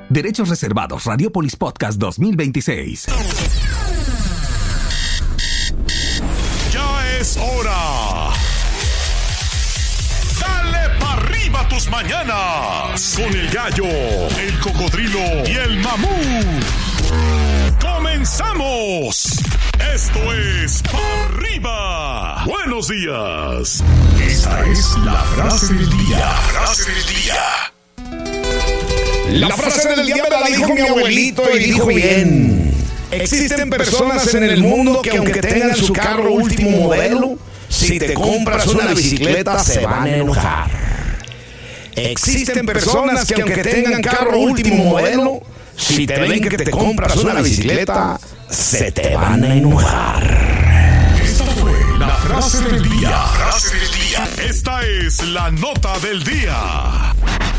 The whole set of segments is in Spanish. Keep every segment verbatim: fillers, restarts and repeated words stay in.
Derechos reservados. Radiopolis Podcast dos mil veintiséis. Ya es hora. Dale pa' arriba tus mañanas. Con el gallo, el cocodrilo y el mamut. ¡Comenzamos! Esto es Pa' Arriba. Buenos días. Esta es la frase del día. La frase del día. La frase del día me la dijo mi abuelito y dijo bien. Existen personas en el mundo que aunque tengan su carro último modelo, si te compras una bicicleta se van a enojar. Existen personas que aunque tengan carro último modelo, si te ven que te compras una bicicleta, se te van a enojar. Esta fue la frase del día. La frase del día. Esta es la nota del día.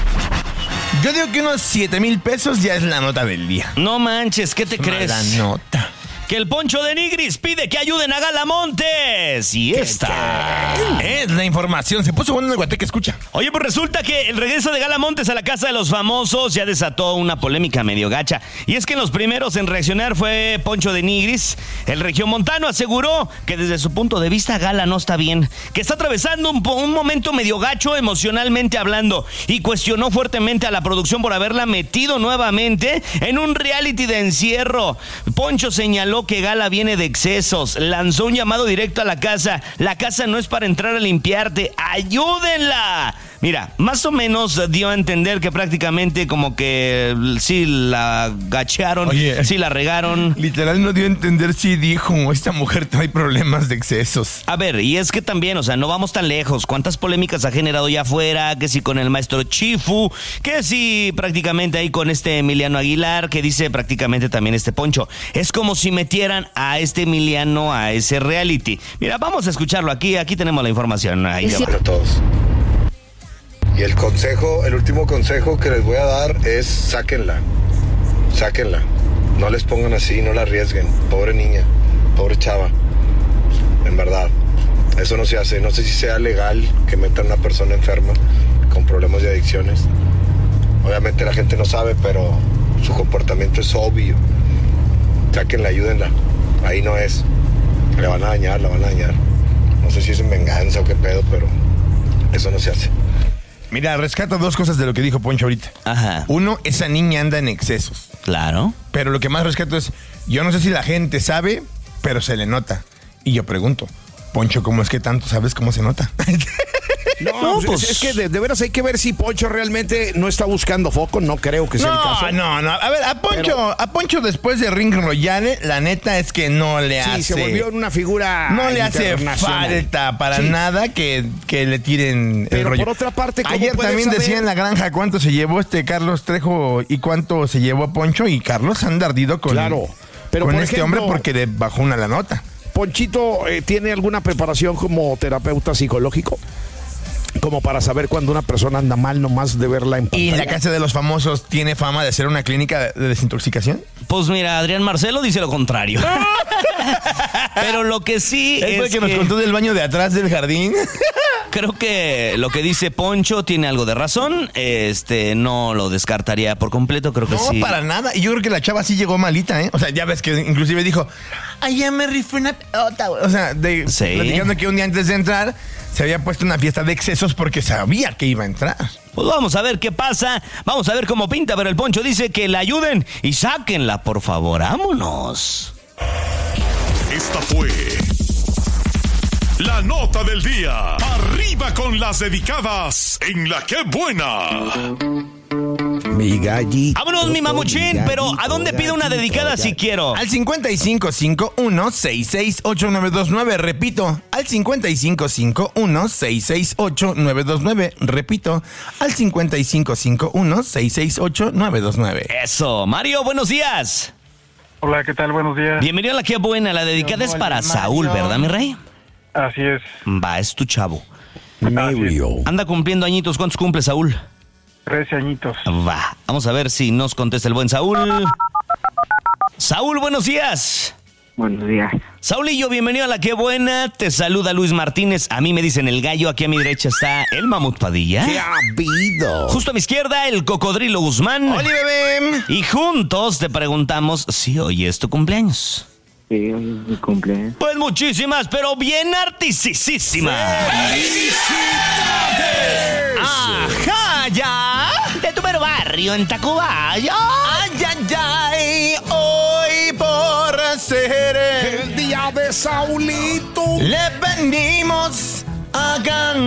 Yo digo que unos siete mil pesos ya es la nota del día. No manches, ¿qué te crees? La nota. Que el Poncho de Nigris pide que ayuden a Gala Montes. Y esta es la información. Se puso bueno en el guateque, escucha. Oye, pues resulta que el regreso de Gala Montes a la casa de los famosos ya desató una polémica medio gacha. Y es que en los primeros en reaccionar fue Poncho de Nigris. El regiomontano aseguró que desde su punto de vista Gala no está bien, que está atravesando un, un momento medio gacho emocionalmente hablando, y cuestionó fuertemente a la producción por haberla metido nuevamente en un reality de encierro. Poncho señaló que Gala viene de excesos, lanzó un llamado directo a la casa. La casa no es para entrar a limpiarte, ayúdenla. Mira, más o menos dio a entender que prácticamente como que sí la gachearon, Oye, sí la regaron. Literal no dio a entender si dijo, esta mujer trae problemas de excesos. A ver, y es que también, o sea, no vamos tan lejos. ¿Cuántas polémicas ha generado ya afuera? Que si con el maestro Chifu, que si prácticamente ahí con este Emiliano Aguilar, que dice prácticamente también este Poncho. Es como si metieran a este Emiliano a ese reality. Mira, vamos a escucharlo aquí, aquí tenemos la información. Ahí Hola a todos. Y el consejo, el último consejo que les voy a dar es sáquenla, sáquenla. No les pongan así, no la arriesguen. Pobre niña, pobre chava. En verdad, eso no se hace. No sé si sea legal que metan a una persona enferma con problemas de adicciones. Obviamente la gente no sabe, pero su comportamiento es obvio. Sáquenla, ayúdenla. Ahí no es. Le van a dañar, la van a dañar. No sé si es en venganza o qué pedo, pero eso no se hace. Mira, rescato dos cosas de lo que dijo Poncho ahorita. Ajá. Uno, esa niña anda en excesos. Claro. Pero lo que más rescato es, yo no sé si la gente sabe, pero se le nota. Y yo pregunto, Poncho, ¿cómo es que tanto sabes cómo se nota? No, No, pues, pues- es, es que de, de veras hay que ver si Poncho realmente no está buscando foco. No creo que sea el caso. No, no, no. A ver, a Poncho, Pero- a Poncho después de Ring Royale, la neta es que no le Sí, hace. se volvió una figura No le hace internacional. falta para Sí. nada que, que le tiren el Pero rollo. por otra parte, ¿cómo ayer puedes también saber? decía en la granja cuánto se llevó este Carlos Trejo y cuánto se llevó Poncho, y Carlos anda ardido con, Claro. Pero, con por este ejemplo, hombre porque le bajó una la nota. Ponchito, eh, ¿tiene alguna preparación como terapeuta psicológico? Como para saber cuando una persona anda mal nomás de verla en ¿Y pantalla. la Casa de los Famosos tiene fama de ser una clínica de, de desintoxicación? Pues mira, Adrián Marcelo dice lo contrario. Pero lo que sí ¿Es es el que nos contó del baño de atrás del jardín? creo que lo que dice Poncho tiene algo de razón. Este, no lo descartaría por completo, creo que No, sí. para nada. Y yo creo que la chava sí llegó malita, ¿eh? O sea, ya ves que inclusive dijo, ay, ya me rifé una pelota, güey. O sea, de, Sí. platicando que un día antes de entrar se había puesto una fiesta de excesos porque sabía que iba a entrar. Pues vamos a ver qué pasa, vamos a ver cómo pinta, pero el Poncho dice que la ayuden y sáquenla, por favor, vámonos. Esta fue la nota del día. Arriba con las dedicadas en La Qué Buena. Mi gallito. Vámonos, mi mamuchín, pero ¿a dónde pido una dedicada si quiero? Al cincuenta y cinco cincuenta y uno, sesenta y seis, ochenta y nueve veintinueve, repito, al cincuenta y cinco cincuenta y uno, sesenta y seis, ochenta y nueve veintinueve, repito, al cincuenta y cinco cincuenta y uno, sesenta y seis, ochenta y nueve veintinueve. Eso, Mario, buenos días. Hola, ¿qué tal? Buenos días. Bienvenido a La Qué Buena, la dedicada es para Saúl, ¿verdad, mi rey? Así es. Va, es tu chavo. Mario. Anda cumpliendo añitos, ¿cuántos cumple Saúl? Trece añitos. Va, vamos a ver si nos contesta el buen Saúl. Saúl, buenos días. Buenos días. Saulillo, bienvenido a La Qué Buena. Te saluda Luis Martínez. A mí me dicen el gallo. Aquí a mi derecha está el Mamut Padilla. ¿Qué ha habido? Justo a mi izquierda, el Cocodrilo Guzmán. ¡Oli, bebé! Y juntos te preguntamos si hoy es tu cumpleaños. Sí, hoy es mi cumpleaños. Pues muchísimas, pero bien artisísimas. ¡Ajá, ya! De tu mero barrio en Tacubaya. ¡Ay, ay, ay! Hoy por ser El día de Saulito. le venimos a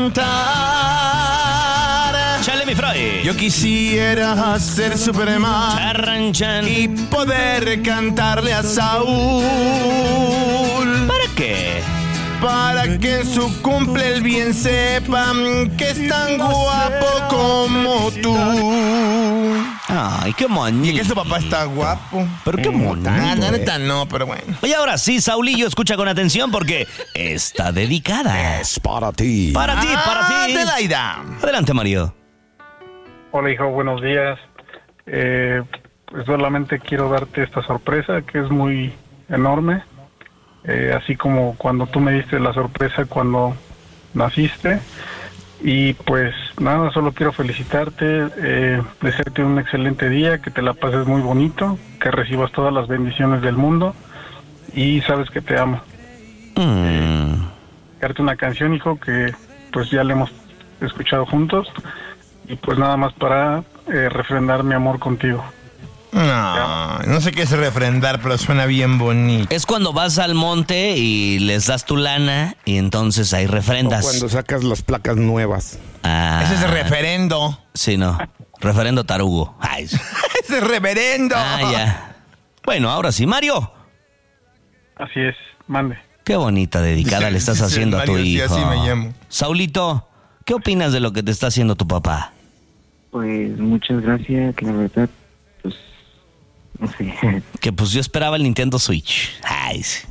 cantar. Chale, mi Freud. Yo quisiera ser Superman Arranchan. y poder cantarle a Saúl ¿Para qué? para que en su cumple el bien sepan que es tan guapo como tú. Ay, qué Y moñito. que su papá está guapo. Pero qué moñito. Ah, la neta no, pero bueno. Oye, ahora sí, Saulillo, escucha con atención porque está dedicada. Es para ti. Para ti, para ti. Adelaida. Adelante, Mario. Hola, hijo, buenos días. Eh, pues solamente quiero darte esta sorpresa que es muy enorme. Eh, así como cuando tú me diste la sorpresa cuando naciste. Y pues nada, solo quiero felicitarte, eh, desearte un excelente día, que te la pases muy bonito, que recibas todas las bendiciones del mundo y sabes que te amo. Mm. Darte una canción, hijo, que pues ya la hemos escuchado juntos y pues nada más para eh, refrendar mi amor contigo. No, no sé qué es refrendar, pero suena bien bonito. Es cuando vas al monte y les das tu lana y entonces ahí refrendas. O cuando sacas las placas nuevas. Ah, Ese es el referendo. Sí, no. Referendo tarugo. Ay. Ese es reverendo. Ah, ya. Bueno, ahora sí, Mario. Así es, mande. Qué bonita dedicada Dice- le estás dice haciendo a tu Mario, sí, hijo. así me llamo. Saulito, ¿qué opinas de lo que te está haciendo tu papá? Pues muchas gracias, la verdad, pues, no sé. Que pues yo esperaba el Nintendo Switch. Ay. Sí.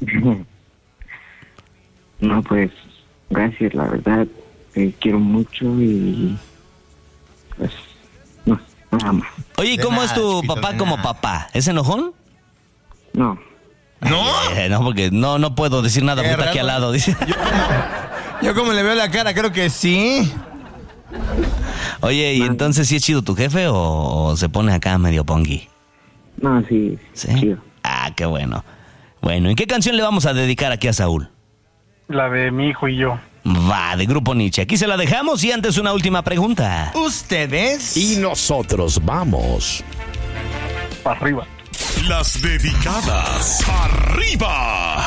No, pues, gracias, la verdad, te quiero mucho y, pues, no, nada más. Oye, ¿y De cómo nada, es tu chiquito, papá de como nada. papá? ¿Es enojón? No, ¿No? Eh, no, porque no, no puedo decir nada Qué porque está aquí raro. al lado. Dice. Yo como le veo la cara, creo que sí. Oye, ¿y entonces sí es chido tu jefe o, o se pone acá medio pongui? no, sí, ¿Sí? chido. Ah, qué bueno. Bueno, ¿y qué canción le vamos a dedicar aquí a Saúl? La de mi hijo y yo. Va, de Grupo Nietzsche. Aquí se la dejamos y antes una última pregunta. ¿Ustedes? Y nosotros vamos. Para arriba. Las dedicadas. ¡Arriba!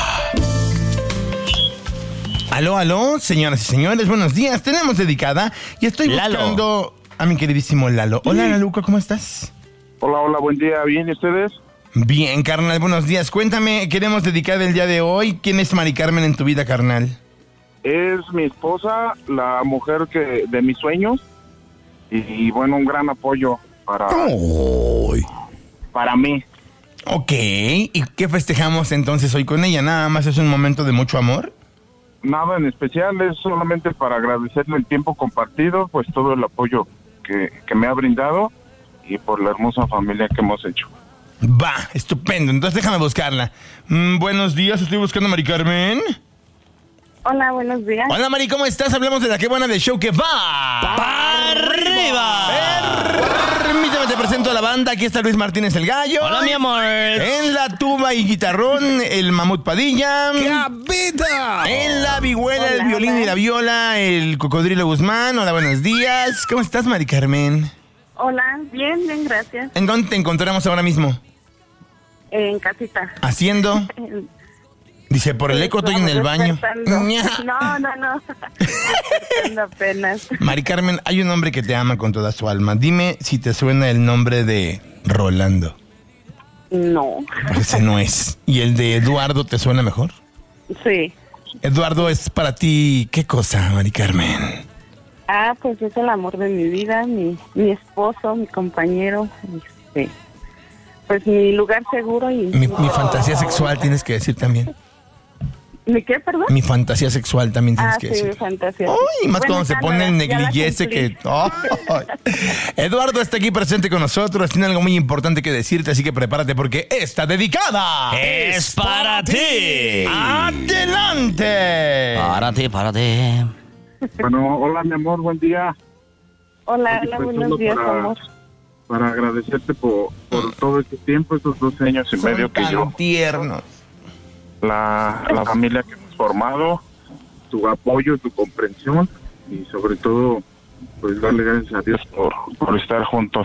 Aló, aló, señoras y señores, buenos días. Tenemos dedicada y estoy Lalo. buscando a mi queridísimo Lalo. Hola, Laluca, ¿cómo estás? Hola, hola, buen día. ¿Bien y ustedes? Bien, carnal, buenos días. Cuéntame, queremos dedicar el día de hoy. ¿Quién es Mari Carmen en tu vida, carnal? Es mi esposa, la mujer que de mis sueños. Y, y, bueno, un gran apoyo para, Ay. para mí. Ok, ¿y qué festejamos entonces hoy con ella? ¿Nada más es un momento de mucho amor? Nada en especial, es solamente para agradecerle el tiempo compartido, pues todo el apoyo que, que me ha brindado y por la hermosa familia que hemos hecho. Va, estupendo. Entonces déjame buscarla. Mm, buenos días, estoy buscando a Mari Carmen. Hola, buenos días. Hola, Mari, ¿cómo estás? Hablamos de la Qué Buena del show que va. ¡Para arriba! Permíteme, te presento a la banda. Aquí está Luis Martínez el Gallo. Hola, mi amor. En la tuba y guitarrón, el Mamut Padilla. ¡Qué vida! En la vihuela, el Hola, violín hola. y la viola, el Cocodrilo Guzmán. Hola, buenos días. ¿Cómo estás, Mari Carmen? Hola, bien, bien, gracias. ¿En dónde te encontramos ahora mismo? En casita. ¿Haciendo? Dice, por el eco estoy en el baño. Despertando. Ña. No, no, no. Despertando apenas. Mari Carmen, hay un hombre que te ama con toda su alma. Dime si te suena el nombre de Rolando. No. Ese no es. ¿Y el de Eduardo te suena mejor? Sí. Eduardo es para ti, ¿qué cosa, Mari Carmen? Ah, pues es el amor de mi vida, mi, mi esposo, mi compañero, este, pues mi lugar seguro y... Mi, mi fantasía sexual tienes que decir también. ¿Mi qué, perdón? Mi fantasía sexual también tienes Ah, que sí, decir. mi fantasía. Ay, más Bueno, cuando se ya pone la- el ya la negligé ese cumplí. que... Ay. Eduardo está aquí presente con nosotros, tiene algo muy importante que decirte, así que prepárate porque está dedicada. Es para ti. ¡Adelante! Párate, párate. Bueno, hola mi amor, buen día. Hola, Oye, hola, pues, buenos solo días, para- amor. Para agradecerte por, por todo este tiempo, estos doce años y medio Son que tan yo, tiernos. la, la familia que hemos formado, tu apoyo, tu comprensión y sobre todo, pues darle gracias a Dios por, por estar juntos.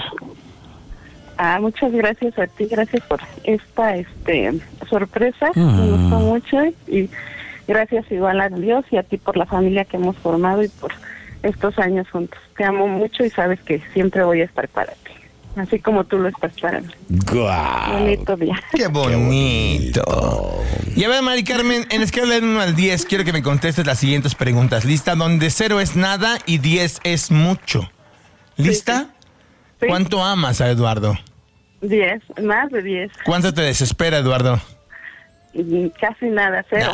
Ah, muchas gracias a ti, gracias por esta este sorpresa, Mm. me gustó mucho y gracias igual a Dios y a ti por la familia que hemos formado y por estos años juntos. Te amo mucho y sabes que siempre voy a estar para ti, así como tú lo estás para mí. Guau. Bonito día. Qué bonito. Y a ver, Mari Carmen, en escala del uno al diez, quiero que me contestes las siguientes preguntas. ¿Lista? Donde cero es nada y diez es mucho. ¿Lista? Sí. ¿Cuánto amas a Eduardo? Diez, más de diez, ¿Cuánto te desespera, Eduardo? y casi nada, cero.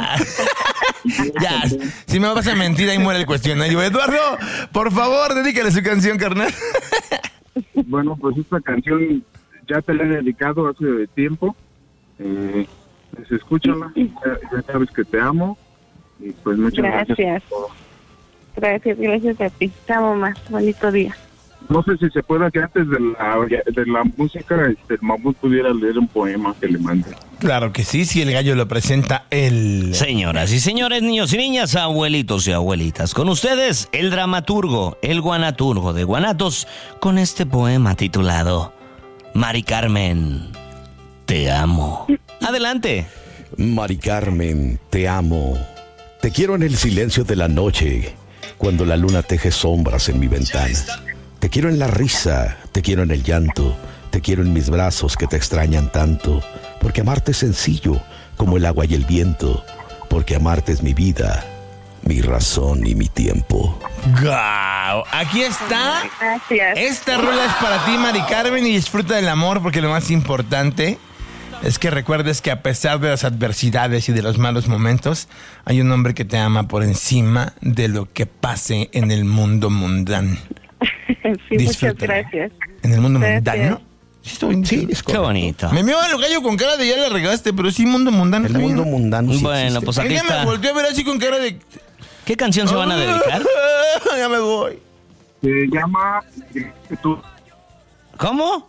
Ya, si me vas a mentir, ahí muere el cuestionario. Eduardo, por favor, dedícale su canción, carnal. Bueno, pues esta canción ya te la he dedicado hace tiempo. Eh, pues escúchala, ya, ya sabes que te amo. Y pues muchas gracias. Gracias. por todo. Gracias, gracias a ti. Te amo más. Bonito día. No sé si se pueda que antes de la, de la música este, el mamut pudiera leer un poema que le mande. Claro que sí, si el gallo lo presenta él. Señoras y señores, niños y niñas, abuelitos y abuelitas, con ustedes el dramaturgo, el guanaturgo de Guanatos, con este poema titulado Mari Carmen, te amo. Adelante. Mari Carmen, te amo. Te quiero en el silencio de la noche, cuando la luna teje sombras en mi ventana. Te quiero en la risa, te quiero en el llanto, te quiero en mis brazos que te extrañan tanto, porque amarte es sencillo como el agua y el viento, porque amarte es mi vida, mi razón y mi tiempo. ¡Guau! Aquí está. Gracias. Esta rola es para ti, Mari Carmen, y disfruta del amor, porque lo más importante es que recuerdes que a pesar de las adversidades y de los malos momentos, hay un hombre que te ama por encima de lo que pase en el mundo mundano. Sí, muchas Disfrútala. gracias. ¿En el mundo Gracias. mundano? Sí, está bonito. Sí, es Qué correcto. bonito. Me veo el gallo con cara de ya le regaste, pero sí mundo mundano. El está bien, mundo ¿no? mundano sí Bueno, existe. pues aquí Ella me está. volteó a ver así con cara de... ¿Qué canción se van a dedicar? Ya me voy. Se llama Tú, ¿Cómo?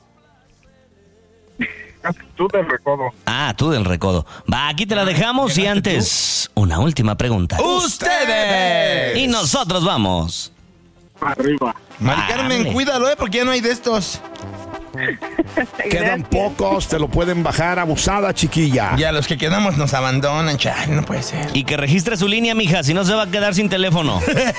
tú del recodo. Ah, tú del recodo. Va, aquí te la dejamos y antes, una última pregunta. ¡Ustedes! Y nosotros vamos. Arriba. Mari Carmen, Vale. cuídalo, ¿eh? Porque ya no hay de estos. Quedan Gracias. pocos, te lo pueden bajar, abusada, chiquilla. Ya los que quedamos nos abandonan, chale, no puede ser. Y que registre su línea, mija, si no se va a quedar sin teléfono.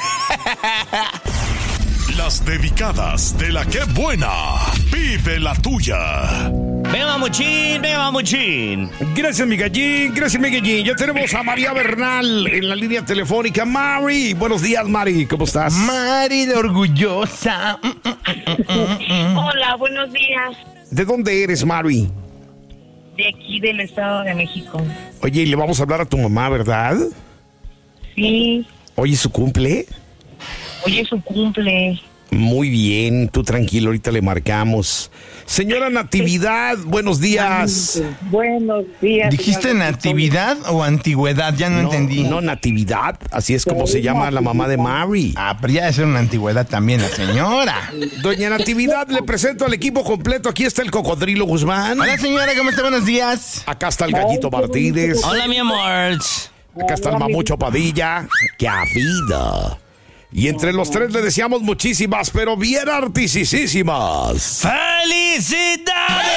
Las dedicadas de la que buena. Vive la tuya. Venga, mamuchín, venga, mamuchín. Gracias, mi gallín, gracias, mi gallín. Ya tenemos a María Bernal en la línea telefónica. Mari, buenos días, Mari, ¿cómo estás? Mari la orgullosa. Hola, buenos días. ¿De dónde eres, Mari? De aquí del Estado de México. Oye, y le vamos a hablar a tu mamá, ¿verdad? Sí, Hoy es su cumple. hoy es su cumple. Muy bien, tú tranquilo, ahorita le marcamos. Señora Natividad, buenos días. Buenos días. ¿Dijiste señor. natividad o antigüedad? Ya no, entendí. No, Natividad, así es como se llama la mamá de Mari. Ah, pero ya debe ser una antigüedad también la señora. Doña Natividad, le presento al equipo completo. Aquí está el Cocodrilo Guzmán. Hola, señora, ¿cómo está? Buenos días. Acá está el Gallito Martínez. Hola, mi amor. Acá está el Mamucho Padilla. ¡Qué vida! Y entre los tres le deseamos muchísimas, pero bien artisísimas. ¡Felicidades!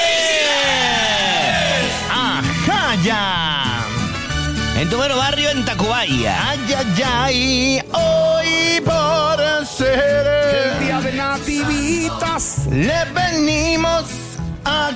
Ajá, ya. En tu mero barrio, en Tacubaya. Ay, ay, ay, hoy por ser El día de Nativitas. le venimos a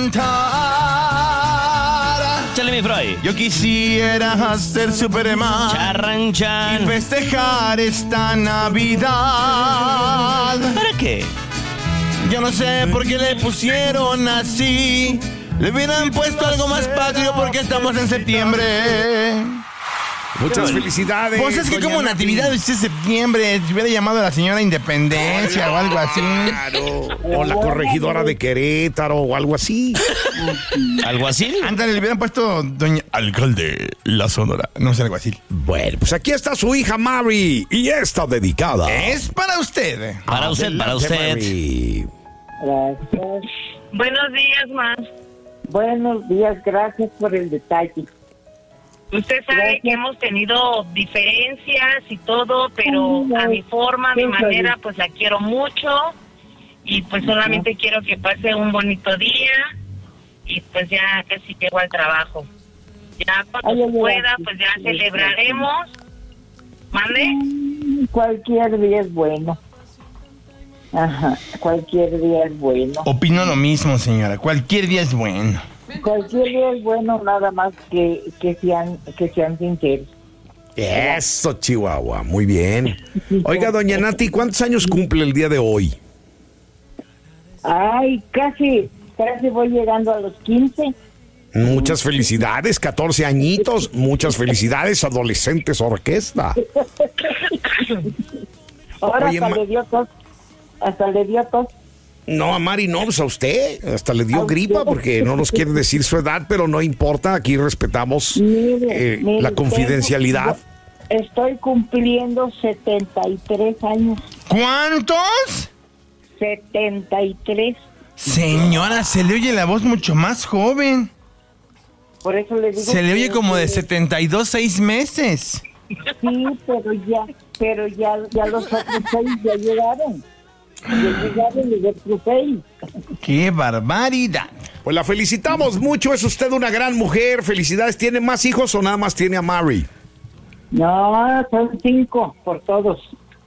cantar. Échale, mi Freud. Yo quisiera ser Superman Charran, y chan. festejar esta Navidad. ¿Para qué? Yo no sé por qué le pusieron así. Le hubieran puesto algo más patrio porque estamos en septiembre. Muchas felicidades. Pues es que como Nati. Natividad es septiembre, si hubiera llamado a la señora Independencia claro, o algo así. Claro. O la corregidora de Querétaro o algo así. ¿Algo así? Ándale, le hubieran puesto doña Alcalde La Sonora. No sé, algo así. Bueno, pues aquí está su hija Mary y está dedicada. Es para usted. Para usted, para usted. Mary. Gracias. Buenos días, ma. Buenos días, gracias por el detalle. Usted sabe Gracias. que hemos tenido diferencias y todo, pero a mi forma, a mi manera, pues la quiero mucho y pues solamente quiero que pase un bonito día y pues ya casi llego al trabajo. Ya cuando Ay, ay, se pueda, ay, pues ya sí, celebraremos. ¿Mande? Cualquier día es bueno. Ajá, cualquier día es bueno. Opino lo mismo, señora. Cualquier día es bueno. Cualquier día es bueno, nada más que, que sean que sean sinceros. Eso, Chihuahua. Muy bien. Oiga, doña Nati, ¿cuántos años cumple el día de hoy? Ay, casi, casi voy llegando a los quince. Muchas felicidades, catorce añitos. Muchas felicidades, adolescentes orquesta. Ahora Oye, hasta ma- le dio tos. Hasta le dio tos. No, a Mari no, pues a usted. Hasta le dio gripa porque no nos quiere decir su edad, pero no importa. Aquí respetamos Mire, eh, mire, la confidencialidad. tengo- Estoy cumpliendo setenta y tres años. ¿Cuántos? setenta y tres. Señora, se le oye la voz mucho más joven. Por eso le digo. Se le oye que- como de setenta y dos, seis meses. Sí, pero ya, pero ya, ya los otros seis ya llegaron. Ya llegaron los otros seis. ¡Qué barbaridad! Pues la felicitamos mucho, es usted una gran mujer. Felicidades. ¿Tiene más hijos o nada más tiene a Mary? No, son cinco por todos.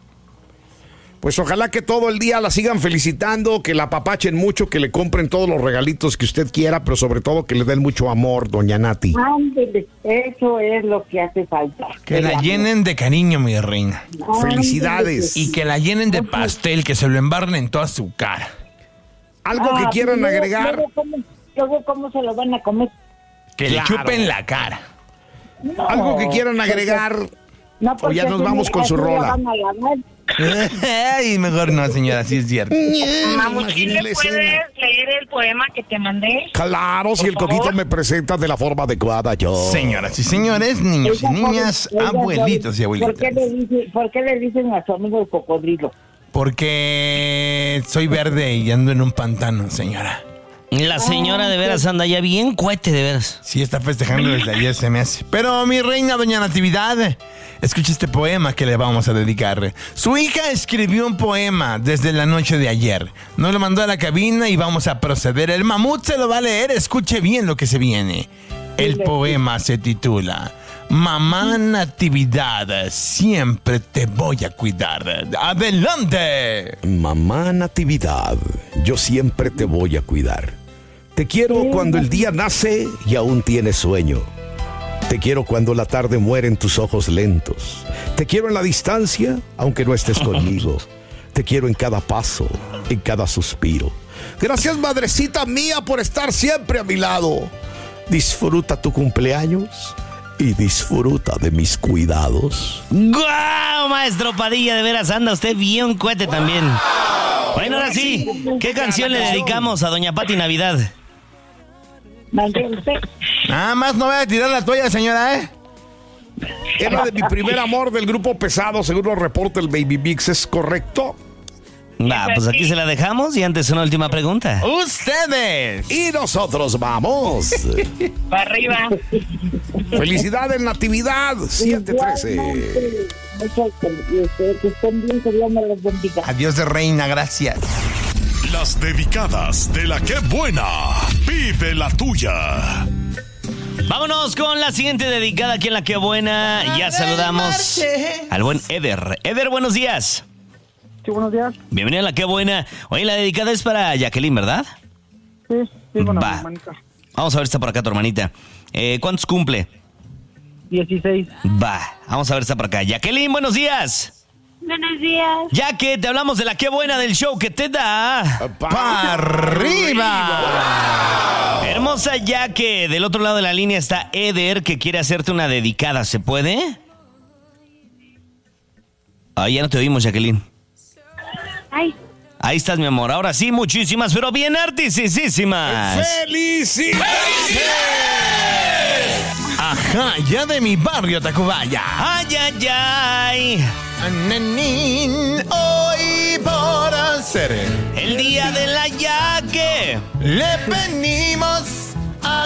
Pues ojalá que todo el día la sigan felicitando, que la apapachen mucho, que le compren todos los regalitos que usted quiera, pero sobre todo que le den mucho amor, doña Nati. Ándele, eso es lo que hace falta. Que la llenen de cariño, mi reina. Felicidades. Y que la llenen de pastel, que se lo embarren en toda su cara. Algo Ah, que quieran luego- agregar. Luego ¿cómo, luego, ¿cómo se lo van a comer? Que le Claro. chupen la cara. No, Algo que quieran porque- agregar. no, O porque ya nos así vamos me- con su así la rola. van a lavar. Ay, mejor no, señora, sí es cierto. Mamuchín, Imagínale ¿le la puedes escena. leer el poema que te mandé? Claro, si Por el coquito favor. me presenta de la forma adecuada, yo. Señoras y señores, niños y Oiga, niñas, oiga, abuelitos y ¿por qué, abuelitas. le dice, ¿Por qué le dicen a su amigo el cocodrilo? Porque soy verde y ando en un pantano, señora. La señora de veras anda ya bien cohete, de veras. Sí, está festejando desde ayer, se me hace. Pero mi reina, doña Natividad, escucha este poema que le vamos a dedicar. Su hija escribió un poema desde la noche de ayer. Nos lo mandó a la cabina y vamos a proceder. El mamut se lo va a leer, escuche bien lo que se viene. El poema se titula Mamá Natividad, siempre te voy a cuidar. ¡Adelante! Mamá Natividad, yo siempre te voy a cuidar. Te quiero cuando el día nace y aún tienes sueño. Te quiero cuando la tarde muere en tus ojos lentos. Te quiero en la distancia, aunque no estés conmigo. Te quiero en cada paso, en cada suspiro. Gracias, madrecita mía, por estar siempre a mi lado. Disfruta tu cumpleaños y disfruta de mis cuidados. ¡Guau, maestro Padilla! De veras anda usted bien cohete también. Bueno, ahora sí, ¿qué canción le dedicamos a doña Pati Navidad? Mande usted. Nada más no voy a tirar la toalla, señora, ¿eh? Era de mi primer amor del grupo Pesado, según lo reporta el Baby Mix, ¿es correcto? Va, pues aquí se la dejamos y antes una última pregunta. ¡Ustedes! Y nosotros vamos. Para arriba. Felicidades, Natividad, siete trece. Igualmente, muchas felicidades. Que estén bien, que Dios me los bendiga. Adiós de reina, gracias. Las dedicadas de la que buena. Vive la tuya. Vámonos con la siguiente dedicada aquí en La Que Buena. Ya saludamos al buen Eder. Eder, buenos días. Sí, buenos días. Bienvenido a La Que Buena. Oye, la dedicada es para Jacqueline, ¿verdad? Sí, sí, bueno, Va. mi hermanita. Vamos a ver, está por acá tu hermanita. Eh, ¿Cuántos cumple? dieciséis. Va, vamos a ver, está por acá. Jacqueline, buenos días. Buenos días. Ya que te hablamos de la qué buena del show que te da para arriba. Wow. Hermosa, ya que del otro lado de la línea está Eder, que quiere hacerte una dedicada. ¿Se puede? Ah, ya no te oímos, Jacqueline. Ay. Ahí estás, mi amor. Ahora sí, muchísimas, pero bien artisísimas. ¡Felicidades! Ajá, ya de mi barrio, Tacubaya. Ay, ay, ay. Ananín, hoy por hacer el día de la yaque le venimos a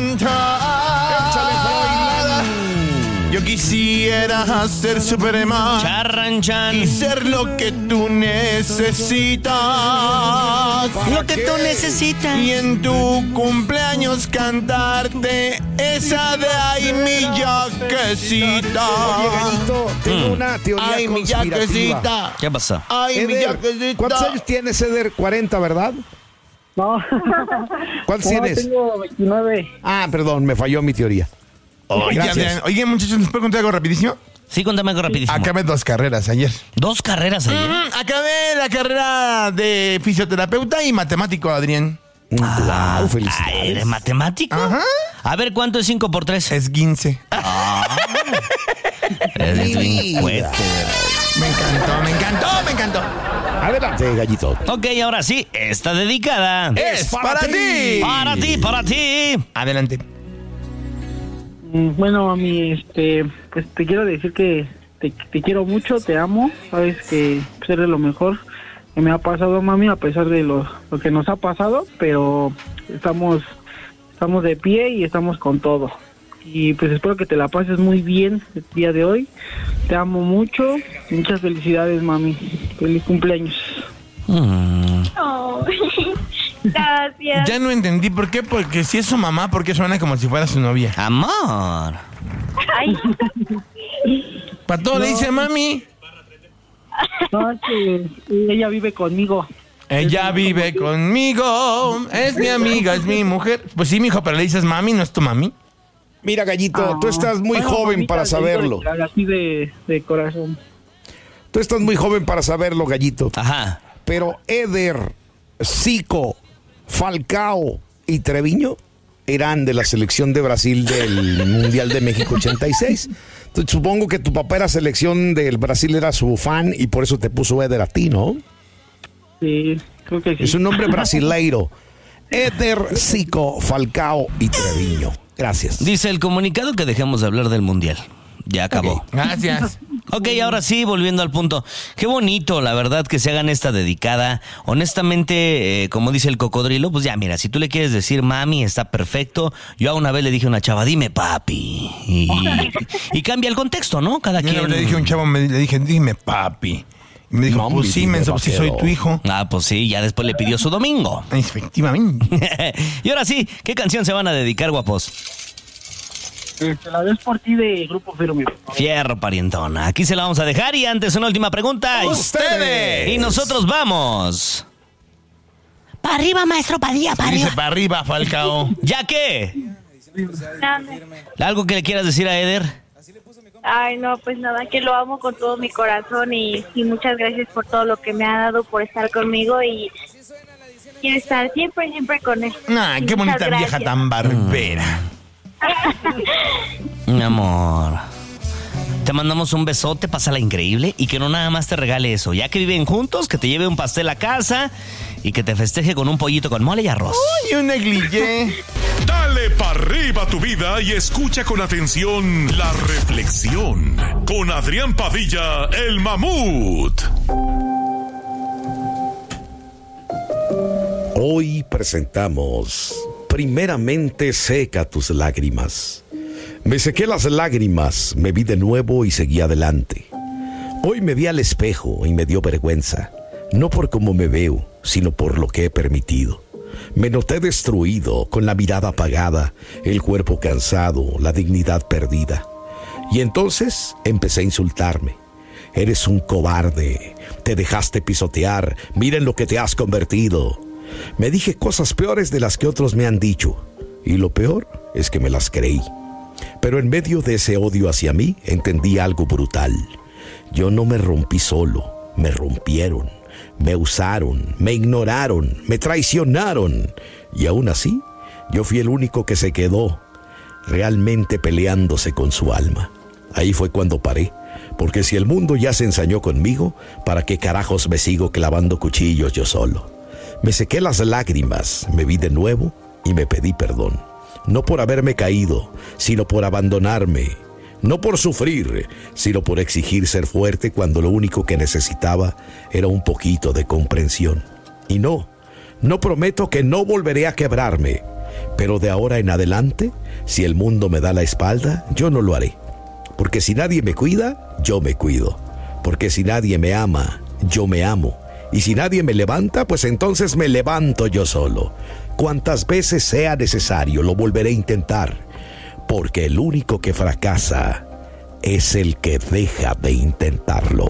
cantar. Yo quisiera ser Superman, Charranchan, y ser lo que tú necesitas. Lo que tú necesitas. Y en tu cumpleaños cantarte esa de ay mi yaquecita. Oye, Gallito, tengo Mm. una teoría Ay, mi conspirativa. yaquecita. ¿Qué pasa? Ay, mi Eder, yaquecita. ¿cuántos años tienes, Eder? cuarenta, ¿verdad? No. ¿Cuántos No, tienes? tengo veintinueve. Ah, perdón, me falló mi teoría. Oigan, Gracias. oigan, muchachos, ¿les puedo contar algo rapidísimo? Sí, cuéntame algo rapidísimo. Acabé dos carreras ayer. ¿Dos carreras ayer? Mm, acabé la carrera de fisioterapeuta y matemático, Adrián. Ah, Wow, felicidades. ah, ¿eres matemático? Ajá. A ver, ¿cuánto es cinco por tres? Es quince. Eres bien vida. fuerte. Me encantó, me encantó, me encantó. Adelante, Gallito. Ok, ahora sí, está dedicada. Es para ti. Para ti, para ti. Adelante. Mm, Bueno, mami, este, pues te quiero decir que te, te quiero mucho, te amo. Sabes que pues, eres lo mejor que me ha pasado, mami, a pesar de lo, lo que nos ha pasado, pero estamos, estamos de pie y estamos con todo. Y pues espero que te la pases muy bien el día de hoy. Te amo mucho. Muchas felicidades, mami. Feliz cumpleaños. Mm. Oh, gracias. Ya no entendí por qué, porque si es su mamá, ¿por qué suena como si fuera su novia? Amor. Ay, Para todo le dice mami. No, es que ella vive conmigo. Ella vive conmigo, es mi amiga, es mi mujer. Pues sí, mijo, pero le dices mami, ¿no es tu mami? Mira, Gallito, Ah, tú estás muy bueno, joven mamita, para te digo saberlo. de- Así de, de corazón. Tú estás muy joven para saberlo, Gallito. Ajá. Pero Eder, Zico, Falcao y Treviño eran de la selección de Brasil del Mundial de México ochenta y seis. Entonces, supongo que tu papá era selección del Brasil, era su fan y por eso te puso Eder a ti, ¿no? Sí, creo que sí. Es un nombre brasileiro. Eder, Zico, Falcao y Treviño. Gracias. Dice el comunicado que dejemos de hablar del mundial. Ya acabó. Gracias. Ok, ahora sí, volviendo al punto. Qué bonito, la verdad, que se hagan esta dedicada. Honestamente, eh, como dice el cocodrilo, pues ya, mira, si tú le quieres decir mami, está perfecto. Yo a una vez le dije a una chava, dime papi. Y, y cambia el contexto, ¿no? Cada Yo una quien. vez le dije a un chavo, me, le dije, dime papi. Y me dijo, Mami, pues sí, dime, menso, pues sí soy vaquero. tu hijo. Ah, pues sí, ya después le pidió su domingo. Efectivamente. Y ahora sí, ¿qué canción se van a dedicar, guapos? Te la ves por ti de Grupo Firme. Fierro, parientona. Aquí se la vamos a dejar y antes una última pregunta. ¡Ustedes! Y nosotros vamos. Para arriba, maestro Padilla, para Dice arriba. para arriba, Falcao. ¿Ya qué? nada. ¿Algo que le quieras decir a Eder? Ay, no, pues nada, que lo amo con todo mi corazón y, y muchas gracias por todo lo que me ha dado, por estar conmigo y quiero estar siempre, siempre con él. Nah, qué Muchas bonita vieja gracias. tan barbera. Mi amor. Te mandamos un besote, pásala increíble y que no nada más te regale eso. Ya que viven juntos, que te lleve un pastel a casa y que te festeje con un pollito con mole y arroz. Y un negligé. Dale para arriba tu vida y escucha con atención la reflexión con Adrián Padilla, el mamut. Hoy presentamos Primeramente seca tus lágrimas. Me sequé las lágrimas, me vi de nuevo y seguí adelante. Hoy me vi al espejo y me dio vergüenza, no por cómo me veo, sino por lo que he permitido. Me noté destruido, con la mirada apagada, el cuerpo cansado, la dignidad perdida. Y entonces empecé a insultarme. Eres un cobarde, te dejaste pisotear, miren lo que te has convertido. Me dije cosas peores de las que otros me han dicho, y lo peor es que me las creí. Pero en medio de ese odio hacia mí, entendí algo brutal. Yo no me rompí solo, me rompieron, me usaron, me ignoraron, me traicionaron. Y aún así, yo fui el único que se quedó realmente peleándose con su alma. Ahí fue cuando paré, porque si el mundo ya se ensañó conmigo, ¿para qué carajos me sigo clavando cuchillos yo solo? Me sequé las lágrimas, me vi de nuevo y me pedí perdón. No por haberme caído, sino por abandonarme. No por sufrir, sino por exigir ser fuerte cuando lo único que necesitaba era un poquito de comprensión. Y no, no prometo que no volveré a quebrarme, pero de ahora en adelante, si el mundo me da la espalda, yo no lo haré. Porque si nadie me cuida, yo me cuido. Porque si nadie me ama, yo me amo. Y si nadie me levanta, pues entonces me levanto yo solo. Cuantas veces sea necesario, lo volveré a intentar. Porque el único que fracasa es el que deja de intentarlo.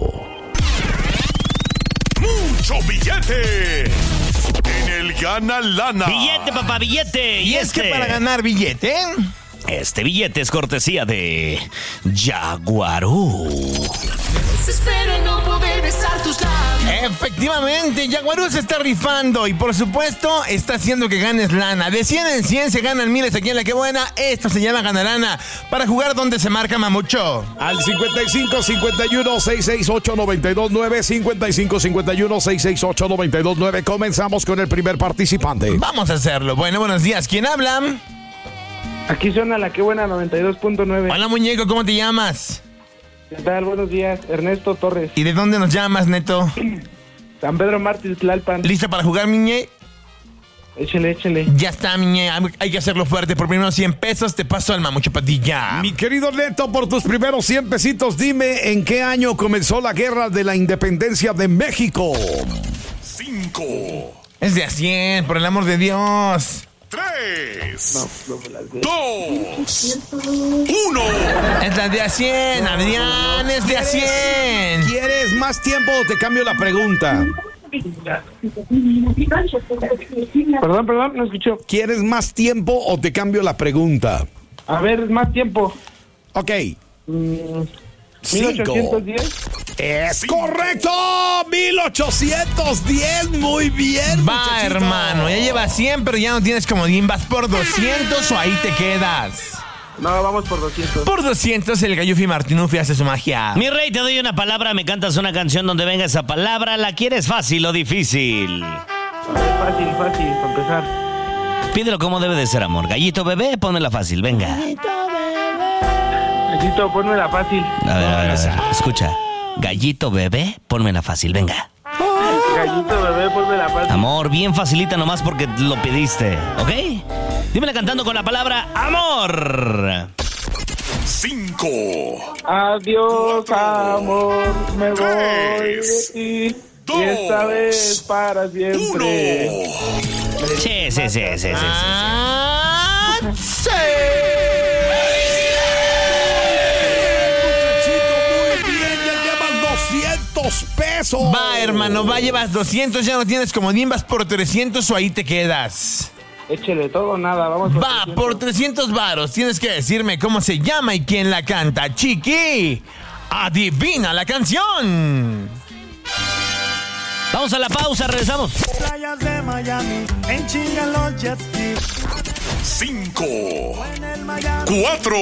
¡Mucho billete! En el Gana Lana. Billete, papá, billete. Y, y es este... que para ganar billete... Este billete es cortesía de Jaguarú. Desespero no poder besar tus labios. Efectivamente, Jaguarú se está rifando y por supuesto está haciendo que ganes lana. De cien en cien se ganan miles aquí en La Que Buena. Esto se llama Ganalana. Para jugar, ¿dónde se marca, Mamucho? Al cincuenta y cinco, cincuenta y uno, sesenta y seis ocho, noventa y dos nueve, cincuenta y cinco, cincuenta y uno, sesenta y seis ocho, noventa y dos nueve. Comenzamos con el primer participante. Vamos a hacerlo. Bueno, buenos días. ¿Quién habla? Aquí suena La Que Buena noventa y dos punto nueve. Hola, muñeco, ¿cómo te llamas? ¿Qué tal? Buenos días, Ernesto Torres. ¿Y de dónde nos llamas, Neto? San Pedro Mártir, Tlalpan. ¿Lista para jugar, Miñe? Échale, échale. Ya está, Miñe, hay que hacerlo fuerte. Por primero cien pesos te paso al Mamucho Padilla. Mi querido Neto, por tus primeros cien pesitos, dime en qué año comenzó la guerra de la independencia de México. Cinco. Es de a cien, por el amor de Dios. Tres, no, no dos, uno. Es la de a cien, Adrián, es de a cien. ¿Quieres más tiempo o te cambio la pregunta? Perdón, perdón, no escucho. ¿Quieres más tiempo o te cambio la pregunta? A ver, más tiempo. Ok. Mm, ¿mil ochocientos diez? ¡Es Cinco. Correcto! ¡mil ochocientos diez! Muy bien, va, muchachito. Hermano, ya llevas cien, pero ya no tienes comodín. ¿Vas por doscientos o ahí te quedas? No, vamos por doscientos. Por doscientos el Gallufi Martinufi hace su magia. Mi rey, te doy una palabra, me cantas una canción donde venga esa palabra. ¿La quieres fácil o difícil? Fácil, fácil, para empezar. Pídelo como debe de ser, amor. Gallito bebé, pónmela fácil, venga. Gallito, pónmela fácil. A ver, a ver, a ver, escucha. Gallito bebé, pónmela fácil, venga. Gallito bebé, pónmela fácil. Amor, bien facilita nomás porque lo pediste, ¿ok? Dímela cantando con la palabra amor. Cinco. Adiós, cuatro, amor, me tres, voy de ti. Dos, y esta vez para siempre. Uno. Sí, sí, sí, sí, sí, sí. Ah, sí. doscientos pesos. Va, hermano, va, llevas doscientos, ya no tienes comodín, vas por trescientos o ahí te quedas. Échele todo o nada, vamos por Va, trescientos. por trescientos varos, tienes que decirme cómo se llama y quién la canta. Chiqui, adivina la canción. Vamos a la pausa, regresamos. Playas de Miami, en los jet skis. Cinco, cuatro,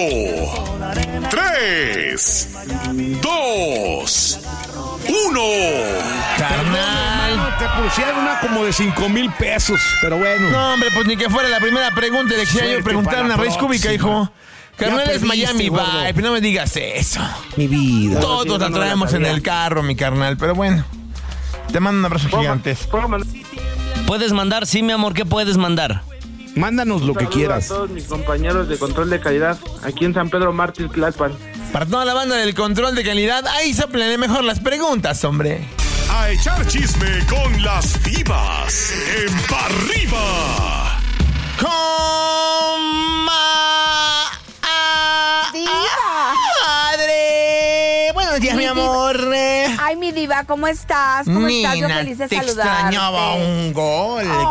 tres, dos, uno. Carnal, te pusieron una como de cinco mil pesos, pero bueno. No, hombre, pues ni que fuera la primera pregunta de que yo preguntaron a Raíz Cúbica, hijo. Carnal, es Miami, bye, pero no me digas eso. Mi vida. Todos la traemos en el carro, mi carnal, pero bueno. Te mando un abrazo gigante. ¿Puedes mandar? Sí, mi amor, ¿qué puedes mandar? Mándanos lo que quieras. A todos mis compañeros de control de calidad aquí en San Pedro Mártir, Tlalpan. Para toda la banda del control de calidad, ahí soplenle mejor las preguntas, hombre. A echar chisme con las divas en Pa' Arriba. Coma. Diva. Madre. Buenos días, mi, mi amor. Ay, mi diva, ¿cómo estás? ¿Cómo Nina, estás? Yo feliz de te saludarte. extrañaba un gol. Ay,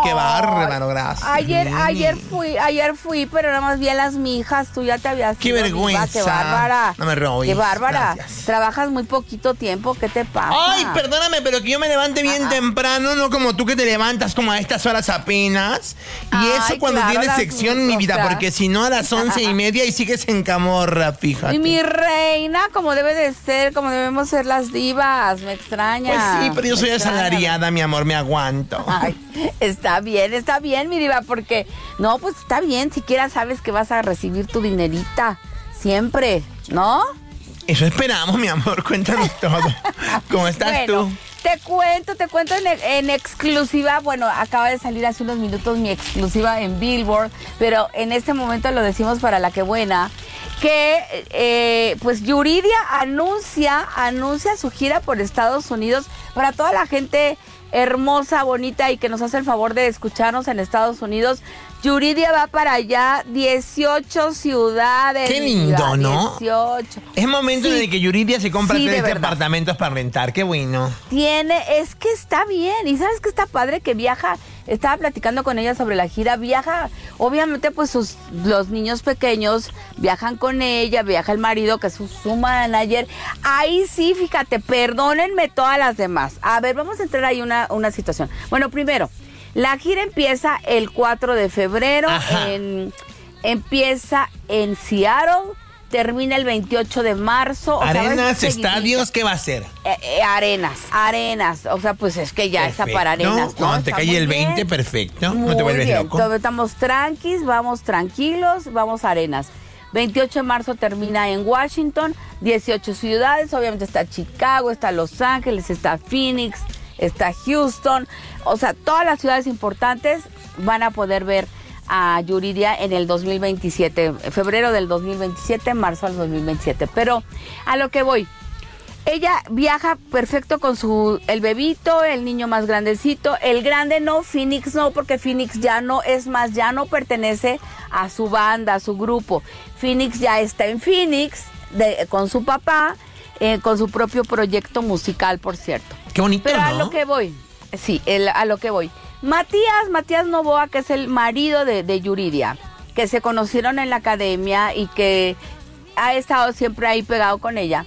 qué bárbaro, gracias. Ayer, Mm. ayer fui, ayer fui, pero nada más vi a las mijas, tú ya te habías Qué ido, vergüenza. Diva, qué bárbara. No me robes. Qué bárbara. Gracias. Trabajas muy poquito tiempo, ¿qué te pasa? Ay, perdóname, pero que yo me levante bien temprano, no como tú que te levantas como a estas horas apenas. Y Ay, eso cuando claro, tienes las- sección, mi o vida, sea. porque si no a las once y media y sigues en camorra, fíjate. Y mi reina, como debe de ser, como debemos ser las divas, me extraña. Pues sí, pero yo me soy extraña. asalariada, mi amor, me aguanto. Ay, está bien, está bien, mi diva, porque no, pues está bien, siquiera sabes que vas a recibir tu dinerita, siempre, ¿no? Eso esperamos, mi amor, cuéntanos todo. ¿Cómo estás Bueno, tú? Te cuento, te cuento en, en exclusiva, bueno, acaba de salir hace unos minutos mi exclusiva en Billboard, pero en este momento lo decimos para la que buena, que eh, pues Yuridia anuncia, anuncia su gira por Estados Unidos para toda la gente hermosa, bonita y que nos hace el favor de escucharnos en Estados Unidos. Yuridia va para allá, dieciocho ciudades. Qué lindo, ¿no? dieciocho. Es momento Sí. en el que Yuridia se compra Sí, de tres verdad. departamentos para rentar, qué bueno. Tiene, es que está bien. Y sabes que está padre que viaja. Estaba platicando con ella sobre la gira. Viaja, obviamente, pues sus los niños pequeños viajan con ella, viaja el marido, que es su, su manager. Ahí sí, fíjate, perdónenme todas las demás. A ver, vamos a entrar ahí una, una situación. Bueno, primero, la gira empieza el cuatro de febrero. En, empieza en Seattle. Termina el veintiocho de marzo. O sea, Arenas, va a estadios, ¿qué va a ser? Eh, eh, arenas, arenas. O sea, pues es que ya está para arenas, ¿no? Cuando te Está cae muy el bien. veinte, perfecto. No Muy te vuelves bien. loco. Entonces, estamos tranquis, vamos tranquilos, vamos a arenas. veintiocho de marzo termina en Washington, dieciocho ciudades, obviamente está Chicago, está Los Ángeles, está Phoenix, está Houston. O sea, todas las ciudades importantes van a poder ver a Yuridia en el dos mil veintisiete, febrero del dos mil veintisiete, marzo del dos mil veintisiete. Pero a lo que voy, ella viaja perfecto con su el bebito, el niño más grandecito, el grande no, Phoenix no, porque Phoenix ya no, es más, ya no pertenece a su banda, a su grupo. Phoenix ya está en Phoenix de, con su papá, eh, con su propio proyecto musical, por cierto. Qué bonito, Pero a ¿no? lo que voy, sí, el- a lo que voy. Matías, Matías Novoa, que es el marido de, de Yuridia, que se conocieron en la academia y que ha estado siempre ahí pegado con ella,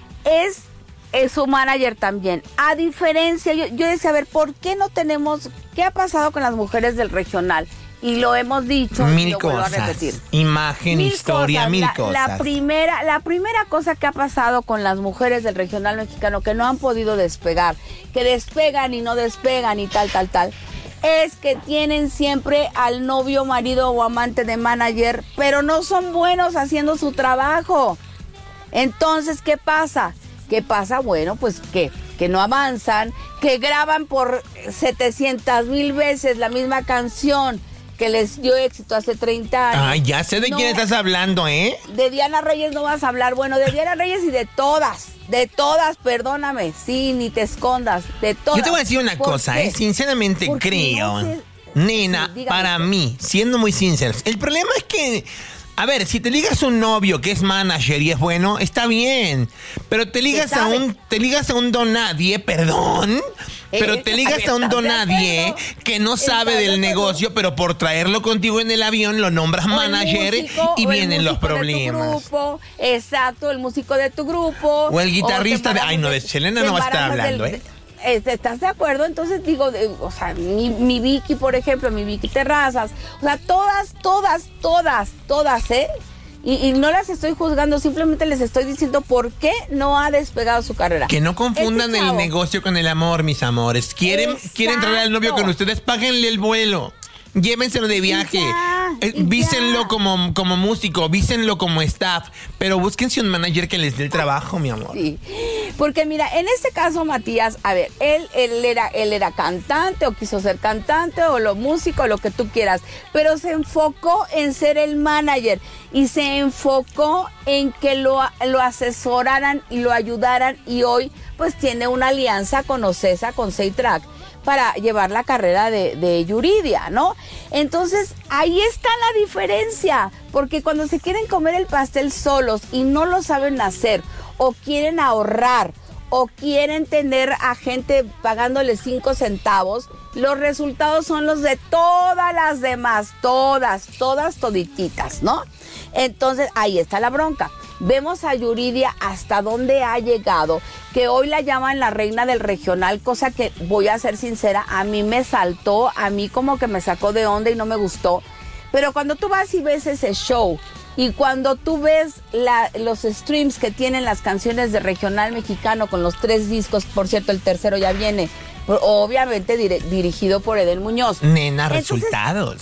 es, es su manager también. A diferencia, yo, yo decía, a ver, ¿por qué no tenemos, qué ha pasado con las mujeres del regional? Y lo hemos dicho y Mil lo vuelvo a cosas. repetir. Imagen, Mil historia, cosas. mil la, cosas. La primera, la primera cosa que ha pasado con las mujeres del regional mexicano que no han podido despegar, que despegan y no despegan y tal, tal, tal, es que tienen siempre al novio, marido o amante de manager, pero no son buenos haciendo su trabajo. Entonces, ¿qué pasa? ¿Qué pasa? Bueno, pues que, que no avanzan, que graban por setecientas mil veces la misma canción que les dio éxito hace treinta años. Ay, ya sé de No, quién estás hablando, ¿eh? De Diana Reyes no vas a hablar. Bueno, de Diana Reyes y de todas. De todas, perdóname. Sí, ni te escondas. De todas. Yo te voy a decir una ¿Por cosa, qué? ¿eh? Sinceramente Porque creo, no se- nena, Sí, dígame para usted. mí, siendo muy sinceros, el problema es que, a ver, si te ligas a un novio que es manager y es bueno, está bien, pero te ligas a sabe. un, te ligas a un don nadie, perdón, pero Eh, te ligas a un ¿estás don de nadie acuerdo? que no sabe ¿Estás de del acuerdo? negocio, pero por traerlo contigo en el avión lo nombras O el manager músico, y o el vienen los músico de tu problemas. grupo, exacto, el músico de tu grupo. O el te guitarrista de- embarazas ay, no, de Selena te no va a estar embarazas hablando, del- ¿eh? Eh, ¿Estás de acuerdo? Entonces digo, de- o sea, mi, mi Vicky, por ejemplo, mi Vicky Terrazas, o sea, todas, todas, todas, todas, ¿eh? Y, y no las estoy juzgando, simplemente les estoy diciendo por qué no ha despegado su carrera. Que no confundan Este el chavo- negocio con el amor, mis amores. Quieren, quieren traer al novio con ustedes, páguenle el vuelo. Llévenselo de viaje. ya, Eh, y vísenlo ya. como, como músico, vísenlo como staff. Pero búsquense un manager que les dé el trabajo, mi amor. Sí, porque mira, en este caso Matías, a ver, él, él, era, él era cantante o quiso ser cantante o lo músico, lo que tú quieras, pero se enfocó en ser el manager y se enfocó en que lo, lo asesoraran y lo ayudaran y hoy pues tiene una alianza con Ocesa, con Seitrack, para llevar la carrera de, de Yuridia, ¿no? Entonces, ahí está la diferencia, porque cuando se quieren comer el pastel solos y no lo saben hacer, o quieren ahorrar, o quieren tener a gente pagándole cinco centavos, los resultados son los de todas las demás, todas, todas todititas, ¿no? Entonces, ahí está la bronca. Vemos a Yuridia hasta dónde ha llegado, que hoy la llaman la reina del regional, cosa que, voy a ser sincera, a mí me saltó, a mí como que me sacó de onda y no me gustó. Pero cuando tú vas y ves ese show, y cuando tú ves la, los streams que tienen las canciones de regional mexicano con los tres discos, por cierto, el tercero ya viene, obviamente dire, dirigido por Edel Muñoz. Nena, Entonces, resultados.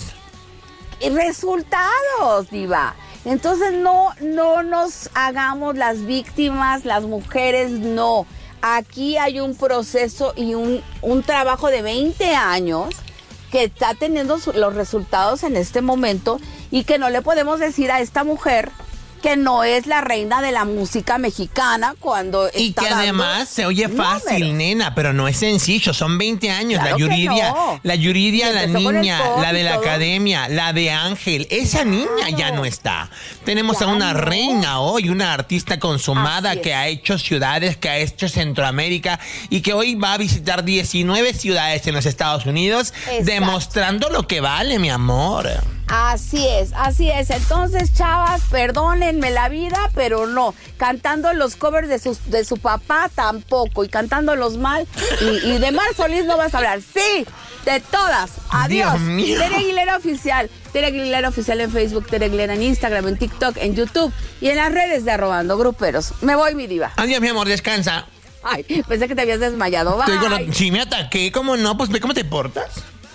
Y resultados, diva. Entonces no, no nos hagamos las víctimas, las mujeres no. Aquí hay un proceso y un, un trabajo de veinte años que está teniendo su, los resultados en este momento y que no le podemos decir a esta mujer que no es la reina de la música mexicana cuando y está que además se oye fácil, número. nena, pero no es sencillo, son veinte años. Claro la Yuridia, no. la Yuridia, la niña, la de la todo. academia, la de Ángel, esa claro. niña ya no está. Tenemos ya a una no. reina hoy, una artista consumada que ha hecho ciudades, que ha hecho Centroamérica y que hoy va a visitar diecinueve ciudades en los Estados Unidos, exacto. demostrando lo que vale, mi amor. Así es, así es. Entonces, chavas, perdónenme la vida, pero no. Cantando los covers de su, de su papá tampoco. Y cantándolos mal. Y, y de Mar Solís no vas a hablar. Sí, de todas. Adiós. Dios mío. Tere Aguilera Oficial. Tere Aguilera Oficial en Facebook, Tere Aguilera en Instagram, en TikTok, en YouTube y en las redes de Arrobando Gruperos. Me voy, mi diva. Adiós, mi amor, descansa. Ay, pensé que te habías desmayado. Bye. La... Sí, me ataqué. ¿Cómo no? Pues ve cómo te portas.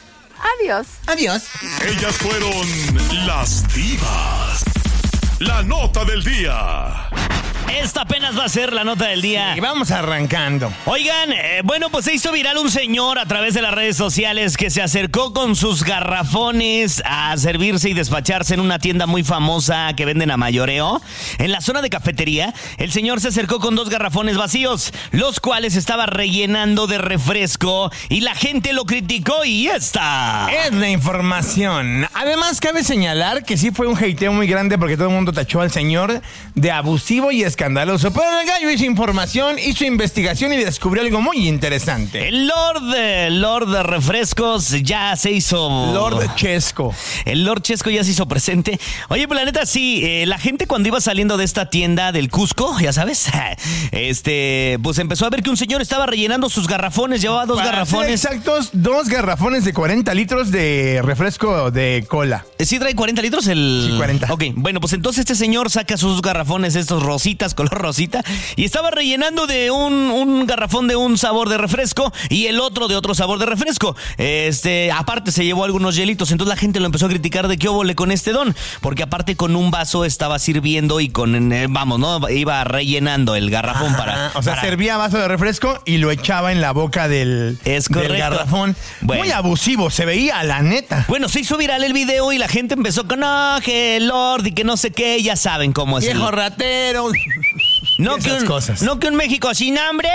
Adiós. Adiós. Ellas fueron las divas. La nota del día. Esta apenas va a ser la nota del día. Y vamos arrancando. Oigan, eh, bueno, pues se hizo viral un señor a través de las redes sociales que se acercó con sus garrafones a servirse y despacharse en una tienda muy famosa que venden a mayoreo. En la zona de cafetería, el señor se acercó con dos garrafones vacíos, los cuales estaba rellenando de refresco y la gente lo criticó y esta es la información. Además, cabe señalar que sí fue un hateo muy grande porque todo el mundo tachó al señor de abusivo y escandaloso. Pero el gallo hizo información, hizo investigación y descubrió algo muy interesante. El Lord, el Lord de refrescos ya se hizo... Lord Chesco. El Lord Chesco ya se hizo presente. Oye, pues la neta sí, eh, la gente cuando iba saliendo de esta tienda del Cusco, ya sabes, este, pues empezó a ver que un señor estaba rellenando sus garrafones, llevaba dos Para garrafones. ser exactos, dos garrafones de cuarenta litros de refresco de cola. ¿Sí trae cuarenta litros el...? Sí, cuarenta. Ok, bueno, pues entonces este señor saca sus garrafones, estos rositas, color rosita, y estaba rellenando de un, un garrafón de un sabor de refresco y el otro de otro sabor de refresco. Este, aparte se llevó algunos hielitos, entonces la gente lo empezó a criticar de qué óvole con este don, porque aparte con un vaso estaba sirviendo y con, eh, vamos, ¿no? Iba rellenando el garrafón. Ajá, para... O sea, para... servía vaso de refresco y lo echaba en la boca del, es del garrafón. Bueno. Muy abusivo, se veía, la neta. Bueno, se hizo viral el video y la gente empezó con, no, que Lord y que no sé qué, ya saben cómo es. Viejo el... ratero. No que, un, cosas. no que un México sin hambre.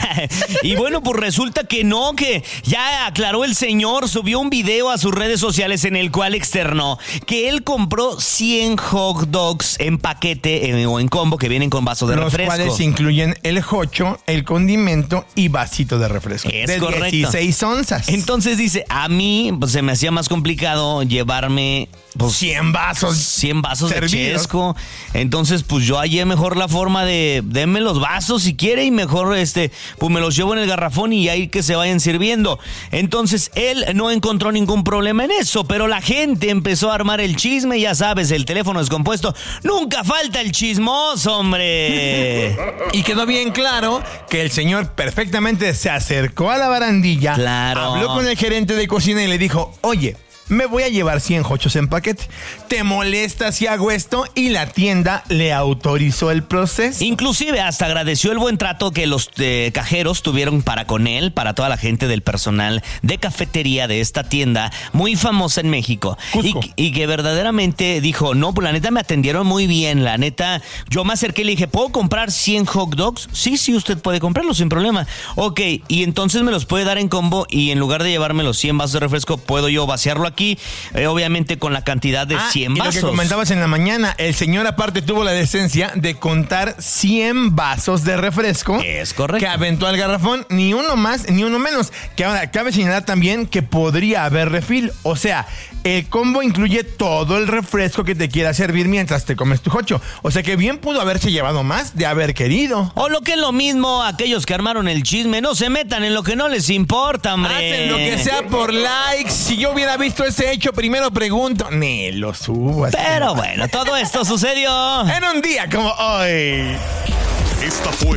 Y bueno, pues resulta que no, que ya aclaró el señor, subió un video a sus redes sociales en el cual externó que él compró cien hot dogs en paquete eh, o en combo que vienen con vaso de Los refresco. Los cuales incluyen el jocho, el condimento y vasito de refresco. Es de correcto. dieciséis onzas. Entonces dice, a mí pues, se me hacía más complicado llevarme... Pues, cien vasos. cien vasos servidos. De Chesco. Entonces, pues yo hallé mejor la forma de denme los vasos si quiere y mejor este, pues me los llevo en el garrafón y ahí que se vayan sirviendo. Entonces, él no encontró ningún problema en eso, pero la gente empezó a armar el chisme, ya sabes, el teléfono descompuesto. Nunca falta el chismoso, hombre. Y quedó bien claro que el señor perfectamente se acercó a la barandilla, claro. habló con el gerente de cocina y le dijo, oye, me voy a llevar cien jochos en paquete. ¿Te molesta si hago esto? Y la tienda le autorizó el proceso. Inclusive hasta agradeció el buen trato que los eh, cajeros tuvieron para con él, para toda la gente del personal de cafetería de esta tienda, muy famosa en México. Y, y que verdaderamente dijo, no, pues la neta me atendieron muy bien, la neta. Yo me acerqué y le dije, ¿puedo comprar cien hot dogs? Sí, sí, usted puede comprarlos sin problema. Ok, y entonces me los puede dar en combo y en lugar de llevarme los cien vasos de refresco, ¿puedo yo vaciarlo aquí? aquí, eh, obviamente con la cantidad de Ah, cien y vasos. lo que comentabas en la mañana, el señor aparte tuvo la decencia de contar cien vasos de refresco. Es correcto. Que aventó al garrafón, ni uno más, ni uno menos. Que ahora cabe señalar también que podría haber refil. O sea, el combo incluye todo el refresco que te quiera servir mientras te comes tu jocho. O sea que bien pudo haberse llevado más de haber querido. O lo que es lo mismo, aquellos que armaron el chisme, no se metan en lo que no les importa, hombre. Hacen lo que sea por likes. Si yo hubiera visto ese hecho, primero pregunto. Ni lo subo. así. Pero bueno, todo esto sucedió en un día como hoy. Esta fue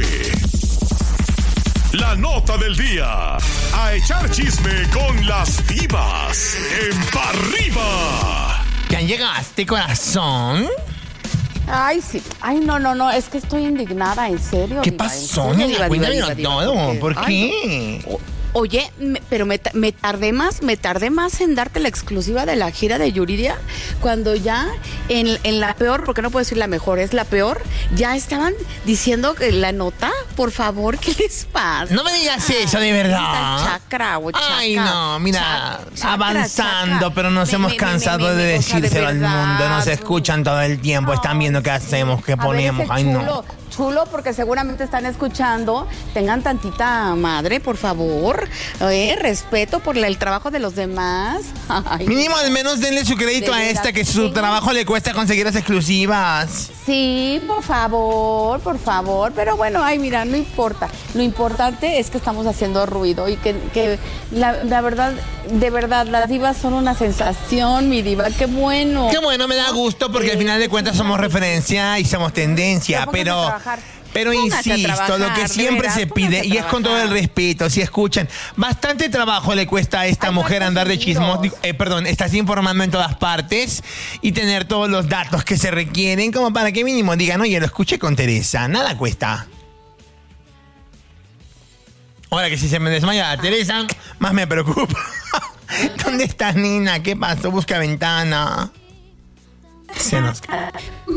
la nota del día. A echar chisme con las divas en Pa' Arriba. ¿Ya llegaste, corazón? Ay, sí. Ay, no, no, no. Es que estoy indignada, en serio. ¿Qué diva, pasó, en serio, nena? diva, diva, Cuéntamelo diva, todo. diva, ¿Por Ay, qué? no. O- Oye, me- pero me, ta- me tardé más, me tardé más en darte la exclusiva de la gira de Yuridia, cuando ya en, en la peor, porque no puedo decir la mejor, es la peor, ya estaban diciendo que la nota, por favor, ¿qué les pasa? No me digas eso, de verdad. Esta chacra o chaca. Ay, no, mira, Cha- chacra, avanzando, chacra. pero nos Me- hemos me- cansado me- me- de me- o sea, de decírselo al verdad. mundo. Nos escuchan todo el tiempo, están viendo qué hacemos, qué A ver, ponemos. ese Ay, chulo, no. chulo, porque seguramente están escuchando. Tengan tantita madre, por favor. Eh, respeto por el trabajo de los demás. Ay. Mínimo al menos denle su crédito De a veras, esta, que su sí. trabajo le cuesta conseguir las exclusivas. Sí, por favor, por favor. Pero bueno, ay, mira, no importa. Lo importante es que estamos haciendo ruido y que, que la, la verdad, de verdad, las divas son una sensación, mi diva. Qué bueno. Qué bueno, me da gusto porque al final de cuentas somos referencia y somos tendencia, Pónganse a pero... trabajar. Pero Pónganse a insisto, trabajar, lo que de siempre veras, se pónganse pide, a y es con todo el trabajar. respeto, si escuchan, bastante trabajo le cuesta a esta Hay mujer datos andar de chismos, seguidos. digo, eh, perdón, estás informando en todas partes y tener todos los datos que se requieren como para que mínimo digan, oye, lo escuché con Teresa, nada cuesta. Ahora que si se me desmaya Teresa, más me preocupa. ¿Dónde estás, Nina? ¿Qué pasó? Busca ventana. Se nos cae.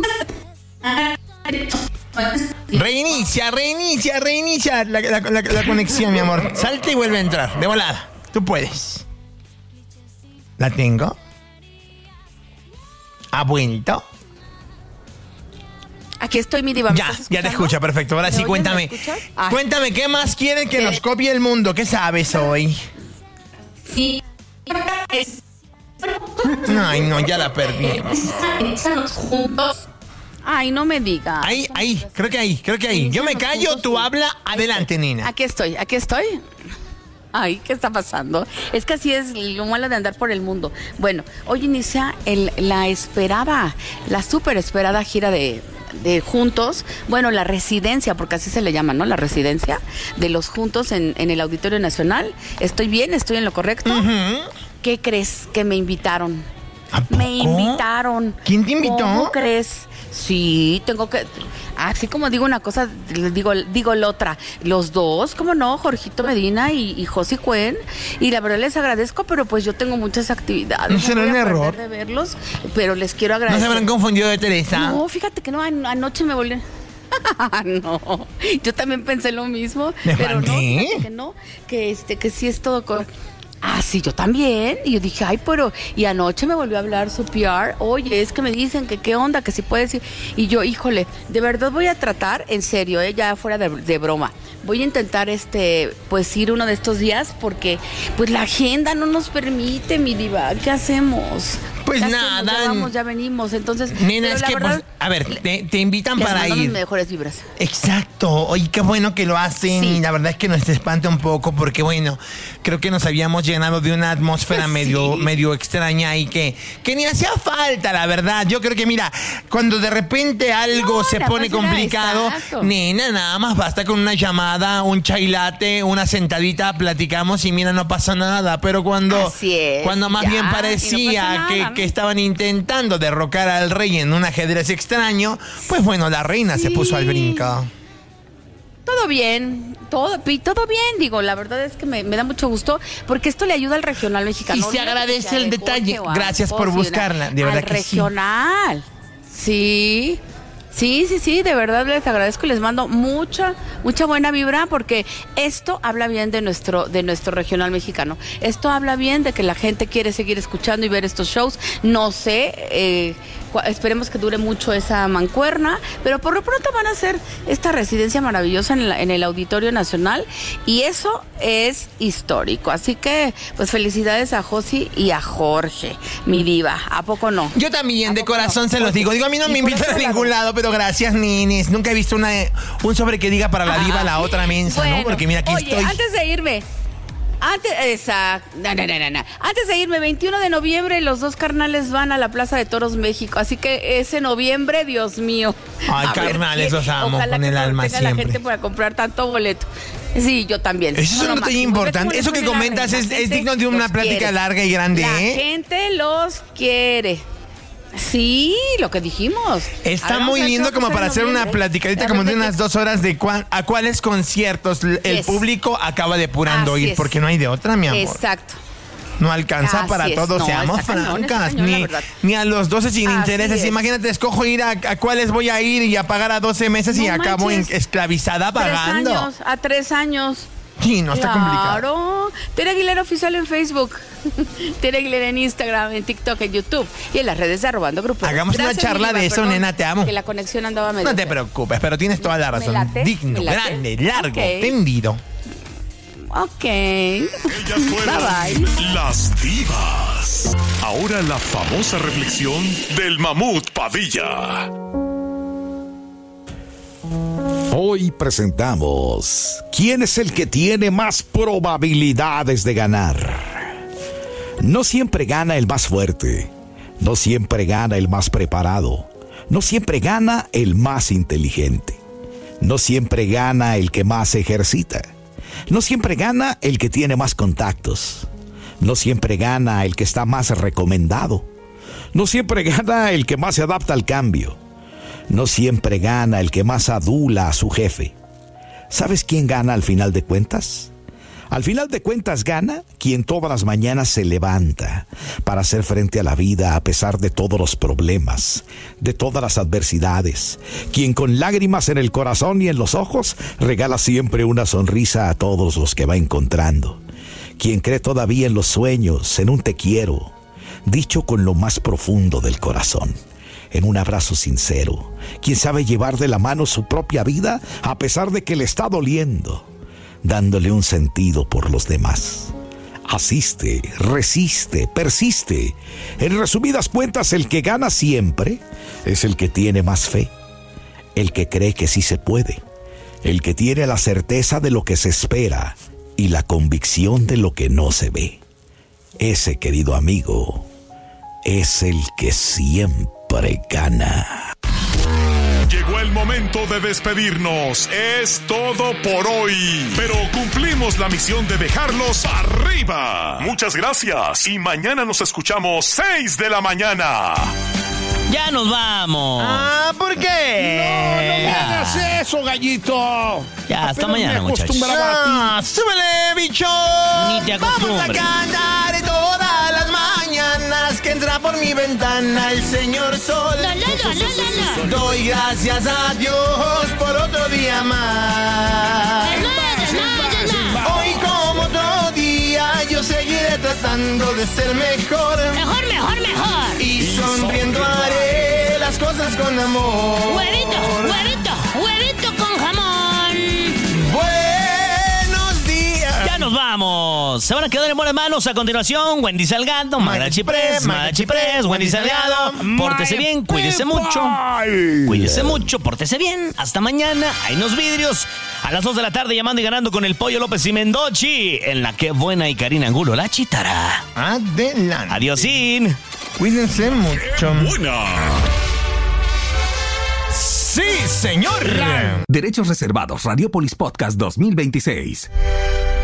Reinicia, reinicia, reinicia la, la- la- la conexión, mi amor. Salta y vuelve a entrar, de volada. Tú puedes. ¿La tengo? ¿Ha vuelto? Aquí estoy, mi diva. ¿me Ya, estás ya te escuchando? escucho, perfecto. Ahora ¿Me sí, oyes? cuéntame. ¿Me escuchas? Ay. Cuéntame, ¿qué más quieren que Eh. nos copie el mundo? ¿Qué sabes hoy? Sí. Ay, no, ya la perdimos. Estamos juntos. Ay, no me digas. Ahí, ahí, creo que ahí, creo que ahí. Yo me callo, tú habla, adelante, Nina. Aquí estoy, aquí estoy. Ay, ¿qué está pasando? Es que así es lo malo de andar por el mundo. Bueno, hoy inicia el, la esperada, la súper esperada gira de, de Juntos. Bueno, la residencia, porque así se le llama, ¿no? La residencia de los Juntos en, en el Auditorio Nacional. ¿Estoy bien? ¿Estoy en lo correcto? ¿Qué crees que me invitaron? ¿A poco? Me invitaron. ¿Quién te invitó? ¿Cómo crees? Sí, tengo que... Así como digo una cosa, digo, digo la otra. Los dos, ¿cómo no? Jorgito Medina y, y Josi Cuen. Y la verdad les agradezco, pero pues yo tengo muchas actividades. ¿No será voy a un perder error? de verlos, pero les quiero ¿No agradecer. se habrán confundido de Teresa? No, fíjate que no, an- anoche me volví... No, yo también pensé lo mismo, ¿Me pero no, mandé? fíjate que no, que este, que sí es todo con... Ah, sí, yo también. Y yo dije, ay, pero... Y anoche me volvió a hablar su P R. Oye, es que me dicen que qué onda, que si puedes ir. Y yo, híjole, de verdad voy a tratar, en serio, eh, ya fuera de, de broma. Voy a intentar, este, pues ir uno de estos días porque, pues la agenda no nos permite, mi diva. ¿Qué hacemos? Pues ¿Qué nada. hacemos? Ya vamos, ya venimos. Entonces, Nena, pero es la que, verdad, pues, a ver, te, te invitan les para mando mis ir. mejores vibras. Exacto. Oye, qué bueno que lo hacen. Sí. Y la verdad es que nos espanta un poco porque, bueno, creo que nos habíamos llenado de una atmósfera Sí. medio, medio extraña y que, que ni hacía falta, la verdad. Yo creo que, mira, cuando de repente algo No, se la pone cosa era complicado, exacto. nena, nada más basta con una llamada, un chailate, una sentadita, platicamos y mira, no pasa nada. Pero cuando, Así es, cuando más ya, bien y no parecía pasa que, nada. que estaban intentando derrocar al rey en un ajedrez extraño, pues bueno, la reina se Sí. puso al brinco. Todo bien, todo, pi- todo bien, digo, la verdad es que me, me da mucho gusto porque esto le ayuda al regional mexicano. Y se No digo agradece que sea el de detalle. Jorge o a Gracias por Jorge, buscarla, de al verdad que sí. regional. Sí. Sí, sí, sí, de verdad les agradezco y les mando mucha, mucha buena vibra porque esto habla bien de nuestro, de nuestro regional mexicano. Esto habla bien de que la gente quiere seguir escuchando y ver estos shows. No sé, eh, cu- esperemos que dure mucho esa mancuerna, pero por lo pronto van a hacer esta residencia maravillosa en, la- en el Auditorio Nacional y eso es histórico. Así que, pues felicidades a Josi y a Jorge, mi diva. ¿A poco no? Yo también, de corazón se los digo. Digo, a mí no me invitan a ningún lado, pero gracias, ninis. Nunca he visto una, un sobre que diga para la diva la otra mensa, Bueno, ¿no? Porque mira, aquí oye, estoy. antes de irme, antes, esa, no, no, no, no, no. Antes de irme, veintiuno de noviembre, los dos carnales van a la Plaza de Toros México. Así que ese noviembre, Dios mío. Ay, A ver carnales, quién- los amo ojalá con que el no alma tenga siempre. la gente para comprar tanto boleto. Sí, yo también. Eso es Son un lo detalle máximo. importante. Ve Eso cómo que les pone la comentas reina. es- La es gente digno de una los plática quiere. larga y grande, La ¿eh? gente los quiere. Sí, lo que dijimos. Está Ahora muy vamos a ver lindo qué va a como pasar para en hacer una noviembre. platicadita De como de repente- unas dos horas de cuán- a cuáles conciertos l- el Yes. público acaba depurando Así ir, es. porque no hay de otra, mi amor. Exacto. No alcanza Así para es. todos, No, seamos está cañón, está francas. cañón, la ni, verdad. ni a los doce sin Así intereses. es. Imagínate, escojo ir a, a cuáles voy a ir y a pagar a doce meses y No acabo en- manches. esclavizada pagando. Tres años, a tres años. Sí, no está complicado. Claro. Tere Aguilera Oficial en Facebook. Tere Aguilera en Instagram, en TikTok, en YouTube y en las redes de Arrobando Grupo. Hagamos una Gracias, charla mi diva, de eso, perdón, nena, te amo. Que la conexión andaba medio. No te preocupes, pero tienes toda la razón. late, Digno, me late. grande, largo, Ok. tendido. Ok. Ellas fueron Bye, bye. las divas. Ahora la famosa reflexión del mamut Padilla. Hoy presentamos ¿quién es el que tiene más probabilidades de ganar? No siempre gana el más fuerte, no siempre gana el más preparado, no siempre gana el más inteligente, no siempre gana el que más ejercita, no siempre gana el que tiene más contactos, no siempre gana el que está más recomendado, no siempre gana el que más se adapta al cambio, no siempre gana el que más adula a su jefe. ¿Sabes quién gana al final de cuentas? Al final de cuentas gana quien todas las mañanas se levanta para hacer frente a la vida a pesar de todos los problemas, de todas las adversidades, quien con lágrimas en el corazón y en los ojos regala siempre una sonrisa a todos los que va encontrando, quien cree todavía en los sueños, en un te quiero, dicho con lo más profundo del corazón, en un abrazo sincero, quien sabe llevar de la mano su propia vida a pesar de que le está doliendo, dándole un sentido por los demás. Asiste, resiste, persiste. En resumidas cuentas, el que gana siempre es el que tiene más fe, el que cree que sí se puede, el que tiene la certeza de lo que se espera y la convicción de lo que no se ve. Ese, querido amigo, es el que siempre gana. Llegó el momento de despedirnos. Es todo por hoy. Pero cumplimos la misión de dejarlos arriba. Muchas gracias. Y mañana nos escuchamos seis de la mañana. Ya nos vamos. Ah, ¿por qué? No, no me hagas eso, gallito. Ya, hasta Apenas mañana, me muchachos. acostumbraba a ti. Ah, súbele, bicho. Ni te Vamos a acostumbres. cantar todas las mañanas que entra por mi ventana el señor sol. La, la, la, la, la, la. Doy gracias a Dios por otro día más. Es más, es más, es más. Hoy como otro día yo seguiré tratando de ser mejor. Mejor, mejor, mejor. Y sonriendo haré las cosas con amor. Huevito, huevito, huevito con jamón. Buenos días. Ya nos vamos. Se van a quedar en buenas manos. A continuación, Wendy Salgado, Magda Chiprés, Magda Chiprés, Wendy Salgado. Pórtese bien, cuídese mucho. Cuídese mucho, pórtese bien. Hasta mañana. Ahí nos vidrios. A las dos de la tarde, llamando y ganando con el Pollo López y Mendochi. En la que buena y Karina Angulo, la chitara. Adelante. Adiósín. Cuídense mucho. Buena. Sí, señor. Derechos reservados. Radiopolis Podcast dos mil veintiséis.